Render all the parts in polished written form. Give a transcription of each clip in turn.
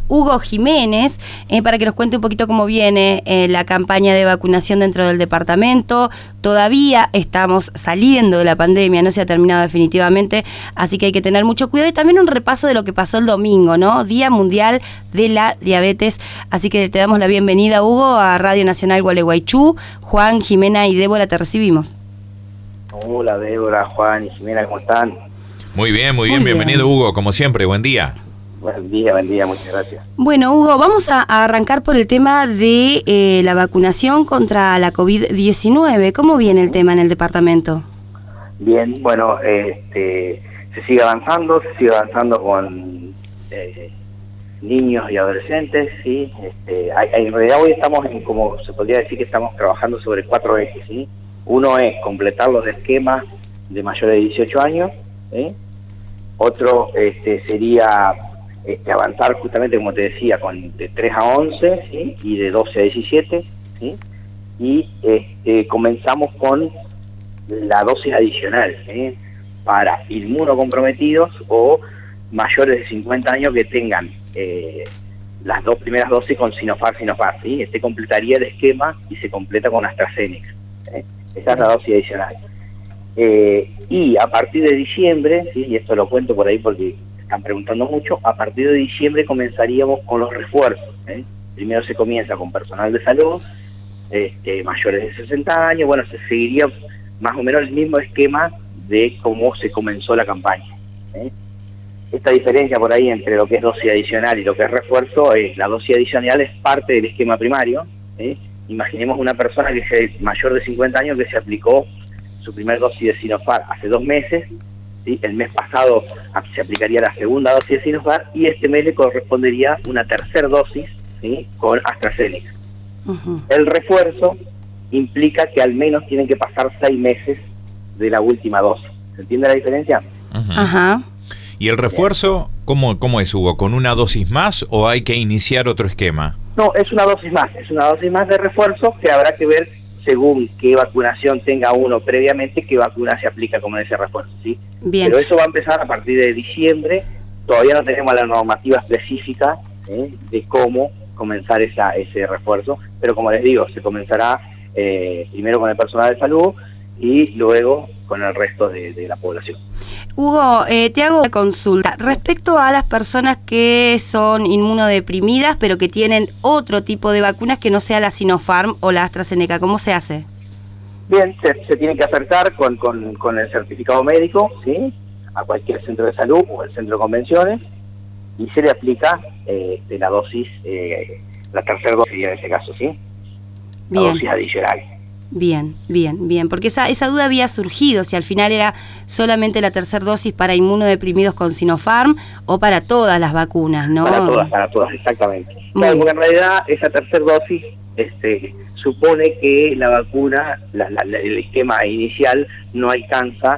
Hugo Jiménez, para que nos cuente un poquito cómo viene la campaña de vacunación dentro del departamento. Todavía estamos saliendo de la pandemia, no se ha terminado definitivamente, así que hay que tener mucho cuidado, y también un repaso de lo que pasó el domingo, ¿no? Día Mundial de la Diabetes, así que te damos la bienvenida, Hugo, a Radio Nacional Gualeguaychú. Juan, Jimena y Débora, te recibimos. Hola Débora, Juan y Jimena, ¿cómo están? Muy bien, bienvenido Hugo, como siempre, buen día. Buen día, muchas gracias. Bueno, Hugo, vamos a arrancar por el tema de la vacunación contra la COVID-19. ¿Cómo viene el tema en el departamento? Bien, bueno, se sigue avanzando con niños y adolescentes, ¿sí? En realidad hoy estamos como se podría decir que estamos trabajando sobre 4 ejes, ¿sí? Uno es completar los esquemas de mayores de 18 años, ¿sí? Otro sería avanzar justamente, como te decía, de 3 a 11, ¿sí? Y de 12 a 17, ¿sí? Y comenzamos con la dosis adicional, ¿sí? Para inmunocomprometidos o mayores de 50 años que tengan las 2 primeras dosis con Sinopharm, ¿sí? Completaría el esquema y se completa con AstraZeneca, ¿sí? Esa es la dosis adicional. Y a partir de diciembre, ¿sí? Y esto lo cuento por ahí porque están preguntando mucho, a partir de diciembre comenzaríamos con los refuerzos, ¿eh? Primero se comienza con personal de salud, mayores de 60 años, bueno, se seguiría más o menos el mismo esquema de cómo se comenzó la campaña, ¿eh? Esta diferencia por ahí entre lo que es dosis adicional y lo que es refuerzo, la dosis adicional es parte del esquema primario, ¿eh? Imaginemos una persona que es mayor de 50 años que se aplicó su primer dosis de Sinopharm hace 2 meses, ¿sí? El mes pasado se aplicaría la segunda dosis de Sinopharm y este mes le correspondería una tercera dosis, ¿sí? Con AstraZeneca. Uh-huh. El refuerzo implica que al menos tienen que pasar 6 meses de la última dosis. ¿Se entiende la diferencia? Uh-huh. Ajá. ¿Y el refuerzo cómo es, Hugo? ¿Con una dosis más o hay que iniciar otro esquema? No, es una dosis más de refuerzo que habrá que ver según qué vacunación tenga uno previamente, qué vacuna se aplica como ese refuerzo, ¿sí? Bien. Pero eso va a empezar a partir de diciembre. Todavía no tenemos la normativa específica de cómo comenzar ese refuerzo, pero como les digo, se comenzará primero con el personal de salud y luego con el resto de la población. Hugo, te hago una consulta. Respecto a las personas que son inmunodeprimidas, pero que tienen otro tipo de vacunas que no sea la Sinopharm o la AstraZeneca, ¿cómo se hace? Bien, se tiene que acercar con el certificado médico, ¿sí? A cualquier centro de salud o el centro de convenciones, y se le aplica la dosis, la tercera dosis en ese caso, ¿sí? La dosis adicional. Bien, porque esa duda había surgido, si al final era solamente la tercera dosis para inmunodeprimidos con Sinopharm o para todas las vacunas, ¿no? Para todas, exactamente. Claro, porque en realidad esa tercera dosis supone que la vacuna, el esquema inicial no alcanza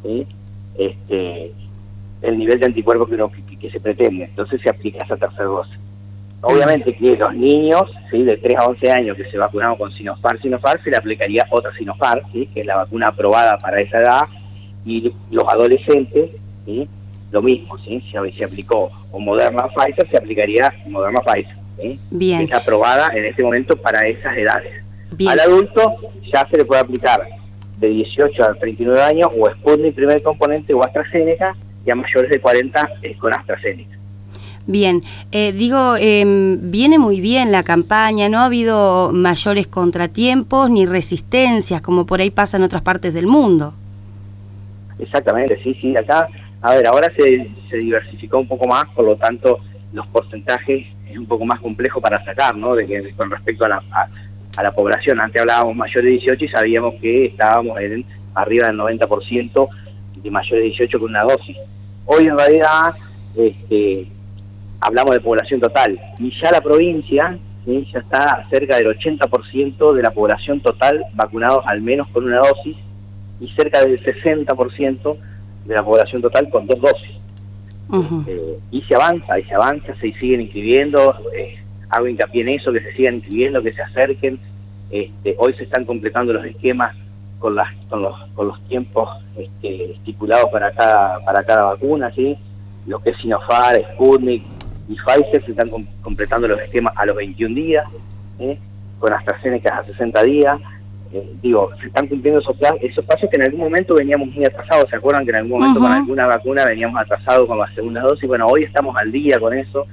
el nivel de anticuerpos que se pretende, entonces se aplica esa tercera dosis. Obviamente que los niños, ¿sí? De 3 a 11 años que se vacunaron con Sinopharm, se le aplicaría otra Sinopharm, ¿sí? Que es la vacuna aprobada para esa edad, y los adolescentes, ¿sí? Lo mismo, ¿sí? Si se aplicó con Moderna Pfizer, se aplicaría Moderna Pfizer, ¿sí? Bien. Que está aprobada en este momento para esas edades. Bien. Al adulto ya se le puede aplicar de 18 a 39 años o Sputnik primer componente o AstraZeneca, y a mayores de 40 con AstraZeneca. Bien, viene muy bien la campaña, no ha habido mayores contratiempos ni resistencias como por ahí pasa en otras partes del mundo. Exactamente, sí, acá, a ver, ahora se diversificó un poco más, por lo tanto los porcentajes es un poco más complejo para sacar, ¿no? Con respecto a la población. Antes hablábamos mayores de 18 y sabíamos que estábamos arriba del 90% de mayores de 18 con una dosis. Hoy en realidad hablamos de población total, y ya la provincia, ¿sí? Ya está cerca del 80% de la población total vacunados al menos con una dosis, y cerca del 60% de la población total con 2 dosis. Uh-huh. Y se avanza, se siguen inscribiendo, hago hincapié en eso, que se sigan inscribiendo, que se acerquen. Hoy se están completando los esquemas con los tiempos estipulados para cada vacuna, ¿sí? Lo que es Sinopharm, Sputnik, y Pfizer se están completando los esquemas a los 21 días, con AstraZeneca a 60 días. Se están cumpliendo esos pasos que en algún momento veníamos muy atrasados. ¿Se acuerdan que en algún momento con alguna vacuna veníamos atrasados con la segunda dosis? Bueno, hoy estamos al día con eso.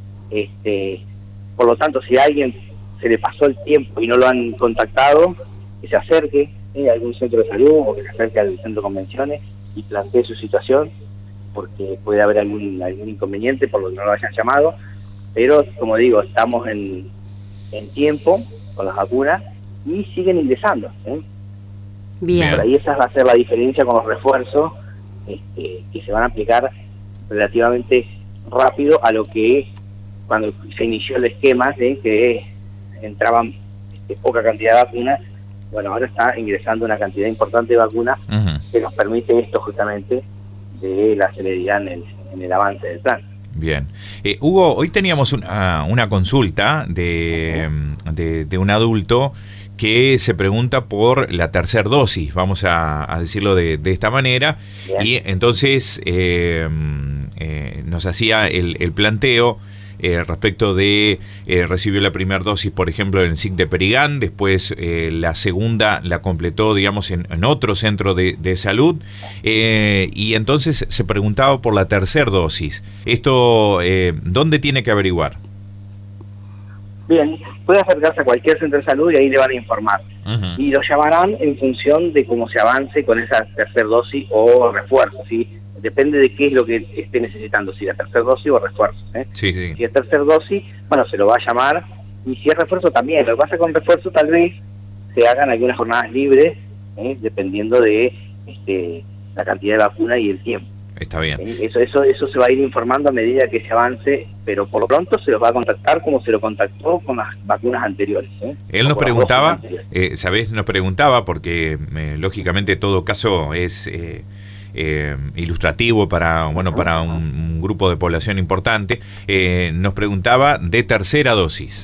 Por lo tanto, si a alguien se le pasó el tiempo y no lo han contactado, que se acerque a algún centro de salud o que se acerque al centro de convenciones y plantee su situación, porque puede haber algún inconveniente por lo que no lo hayan llamado. Pero, como digo, estamos en tiempo con las vacunas y siguen ingresando. Bien. Por ahí esa va a ser la diferencia con los refuerzos, que se van a aplicar relativamente rápido a lo que cuando se inició el esquema, que entraban poca cantidad de vacunas. Bueno, ahora está ingresando una cantidad importante de vacunas que nos permite esto justamente de la celeridad en el avance del plan. Bien. Hugo, hoy teníamos una consulta de un adulto que se pregunta por la tercera dosis, vamos a decirlo de esta manera. Bien. Y entonces nos hacía el planteo respecto de recibió la primera dosis, por ejemplo, en el SIC de Perigán, después la segunda la completó, digamos, en otro centro de salud, y entonces se preguntaba por la tercera dosis. Esto, ¿dónde tiene que averiguar? Bien, puede acercarse a cualquier centro de salud y ahí le van a informar. Y lo llamarán en función de cómo se avance con esa tercera dosis o refuerzo, ¿sí? Depende de qué es lo que esté necesitando, si la tercera dosis o refuerzo. Sí, sí. Si es tercera dosis, bueno, se lo va a llamar, y si es refuerzo también. Lo que pasa con refuerzo tal vez se hagan algunas jornadas libres, dependiendo de la cantidad de vacuna y el tiempo. Está bien. Eso se va a ir informando a medida que se avance, pero por lo pronto se los va a contactar como se lo contactó con las vacunas anteriores. Él nos preguntaba, ¿sabés? Nos preguntaba, porque lógicamente todo caso es ilustrativo para un grupo de población importante, nos preguntaba de tercera dosis.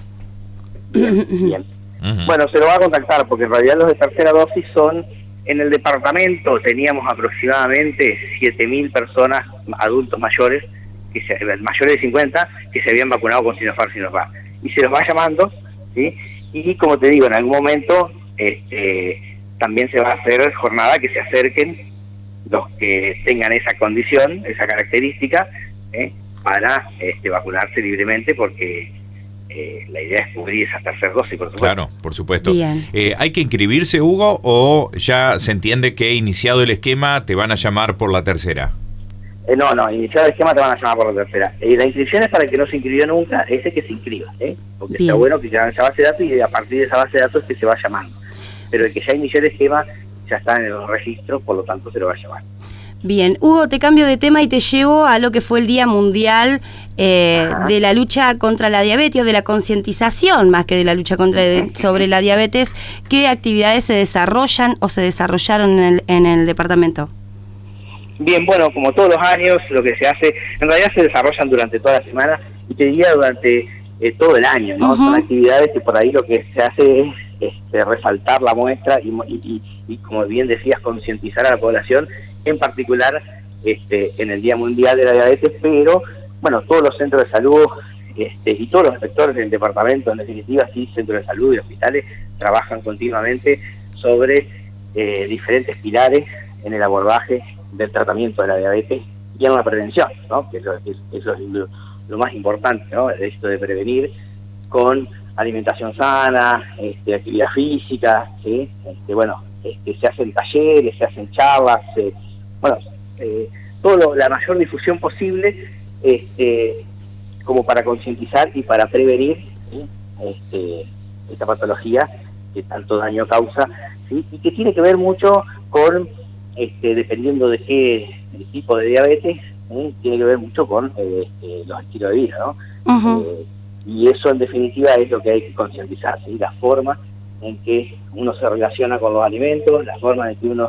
Bien. Bueno, se lo va a contactar, porque en realidad los de tercera dosis son, en el departamento teníamos aproximadamente 7.000 personas, adultos mayores, mayores de 50, que se habían vacunado con Sinopharm. Y se los va llamando, ¿sí? Y como te digo, en algún momento también se va a hacer jornada que se acerquen los que tengan esa condición, esa característica, para vacunarse libremente, porque la idea es cubrir esa tercera dosis, por supuesto. Claro, por supuesto. ¿Hay que inscribirse, Hugo, o ya se entiende que iniciado el esquema te van a llamar por la tercera? No, iniciado el esquema te van a llamar por la tercera. La inscripción es para el que no se inscribió nunca, ese que se inscriba, porque está bueno que ya esa base de datos, y a partir de esa base de datos es que se va llamando. Pero el que ya inició el esquema ya está en el registro, por lo tanto se lo va a llamar. Bien, Hugo, te cambio de tema y te llevo a lo que fue el Día Mundial de la lucha contra la diabetes, o de la concientización más que de la lucha sobre la diabetes. ¿Qué actividades se desarrollan o se desarrollaron en el departamento? Bien, bueno, como todos los años, lo que se hace, en realidad se desarrollan durante toda la semana, y te diría durante todo el año, ¿no? Son actividades que por ahí lo que se hace es resaltar la muestra y, como bien decías, concientizar a la población, en particular en el Día Mundial de la Diabetes, pero bueno, todos los centros de salud y todos los inspectores del departamento, en definitiva, sí, centros de salud y hospitales, trabajan continuamente sobre diferentes pilares en el abordaje del tratamiento de la diabetes y en la prevención, ¿no? Que eso es lo más importante, ¿no? Esto de prevenir con alimentación sana, actividad física, ¿sí? Se hacen talleres, se hacen charlas, la mayor difusión posible, como para concientizar y para prevenir, ¿sí? Esta patología que tanto daño causa, ¿sí? Y que tiene que ver mucho con, dependiendo de qué tipo de diabetes, tiene que ver mucho con los estilos de vida, ¿no? Y eso en definitiva es lo que hay que concientizar, ¿sí? La forma en que uno se relaciona con los alimentos, la forma en que uno,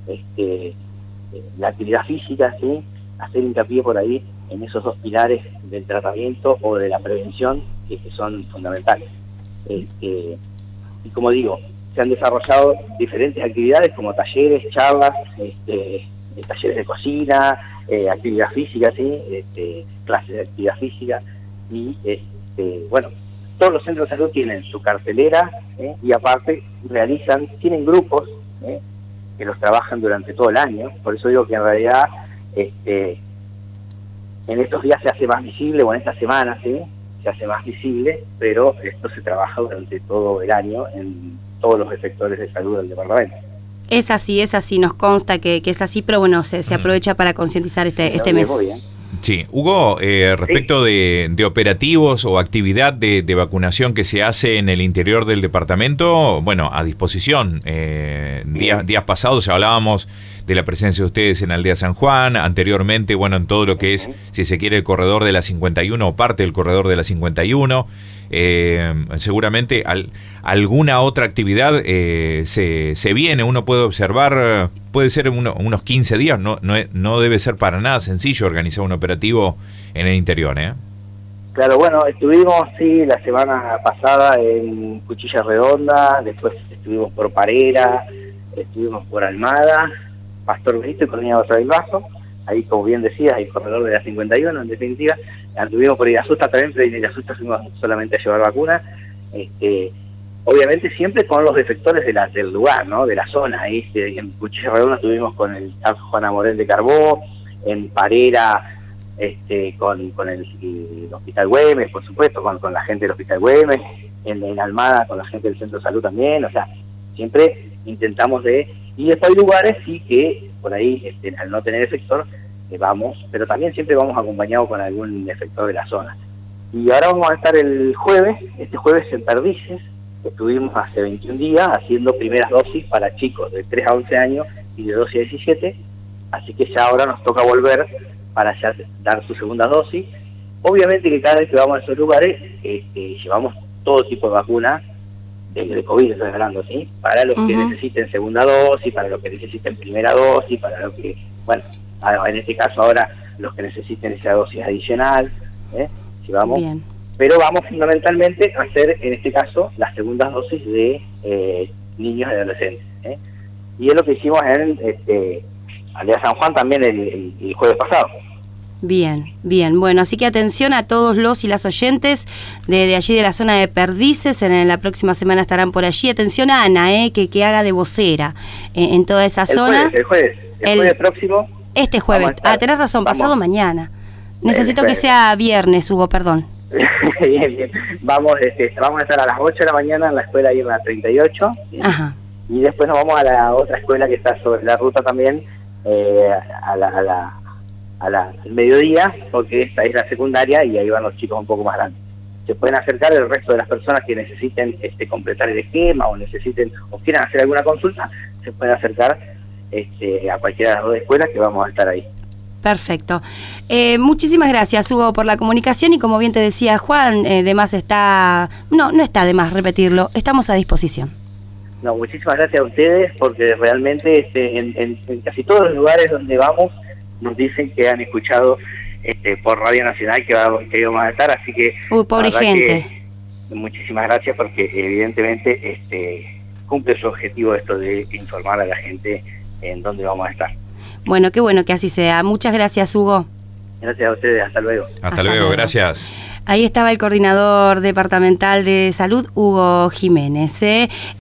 la actividad física, ¿sí? Hacer hincapié por ahí en esos dos pilares del tratamiento o de la prevención que son fundamentales. Y como digo, se han desarrollado diferentes actividades como talleres, charlas, talleres de cocina, actividad física, ¿sí? Clases de actividad física, y bueno, todos los centros de salud tienen su cartelera, y aparte tienen grupos que los trabajan durante todo el año. Por eso digo que en realidad en estos días se hace más visible, o en esta semana, ¿sí?, se hace más visible, pero esto se trabaja durante todo el año en todos los efectores de salud del departamento. Es así, nos consta que es así, pero bueno, se aprovecha para concientizar este mes. Muy bien. Sí, Hugo, respecto de operativos o actividad de vacunación que se hace en el interior del departamento, bueno, a disposición. Días pasados hablábamos de la presencia de ustedes en Aldea San Juan, anteriormente, bueno, en todo lo que es, si se quiere, el corredor de la 51 o parte del corredor de la 51. Seguramente alguna otra actividad se viene, uno puede observar, puede ser unos 15 días, no debe ser para nada sencillo organizar un operativo en el interior, ¿eh? Claro, bueno, estuvimos, sí, la semana pasada en Cuchilla Redonda, después estuvimos por Parera, estuvimos por Almada, Pastor Brito y Colonia Basavilbaso. Ahí, como bien decías, el corredor de la 51, en definitiva. Anduvimos por Irasusta también, pero en Irasusta fuimos solamente a llevar vacunas. Obviamente siempre con los efectores del lugar, ¿no?, de la zona. Ahí en Cuchilla Redonda estuvimos con el TAF Juana Morel de Carbó, en Parera con el Hospital Güemes, por supuesto, con la gente del Hospital Güemes, en Almada con la gente del Centro de Salud también. O sea, siempre intentamos y después hay lugares sí que por ahí, al no tener efector, vamos, pero también siempre vamos acompañados con algún efector de la zona. Y ahora vamos a estar este jueves en Perdices. Estuvimos hace 21 días haciendo primeras dosis para chicos de 3 a 11 años y de 12 a 17, así que ya ahora nos toca volver para ya dar su segunda dosis. Obviamente que cada vez que vamos a esos lugares llevamos todo tipo de vacunas de COVID, estoy hablando, ¿sí? Para los que necesiten segunda dosis, para los que necesiten primera dosis, para los que, bueno, en este caso ahora los que necesiten esa dosis adicional, llevamos. Bien. Pero vamos fundamentalmente a hacer, en este caso, las segundas dosis de niños y adolescentes, y es lo que hicimos en Aldea San Juan también el jueves pasado. Bien. Bueno, así que atención a todos los y las oyentes de allí de la zona de Perdices. En la próxima semana estarán por allí. Atención a Ana, que haga de vocera en toda esa zona. El jueves próximo. Este jueves. Tenés razón, pasado mañana. Necesito que sea viernes, Hugo, perdón. Bien. Vamos a estar a las 8 de la mañana en la escuela ahí en la 38. Ajá. Y después nos vamos a la otra escuela que está sobre la ruta también, al mediodía, porque esta es la secundaria y ahí van los chicos un poco más grandes. Se pueden acercar el resto de las personas que necesiten completar el esquema o quieran hacer alguna consulta, se pueden acercar a cualquiera de las dos escuelas que vamos a estar ahí. Perfecto. Muchísimas gracias, Hugo, por la comunicación, y como bien te decía Juan, no está de más repetirlo, estamos a disposición. No, muchísimas gracias a ustedes, porque realmente en casi todos los lugares donde vamos nos dicen que han escuchado por Radio Nacional que íbamos a estar, así que pobre gente. Muchísimas gracias, porque evidentemente cumple su objetivo esto de informar a la gente en dónde vamos a estar. Bueno, qué bueno que así sea. Muchas gracias, Hugo. Gracias a ustedes, hasta luego. Hasta luego, gracias. Ahí estaba el coordinador departamental de salud, Hugo Jiménez.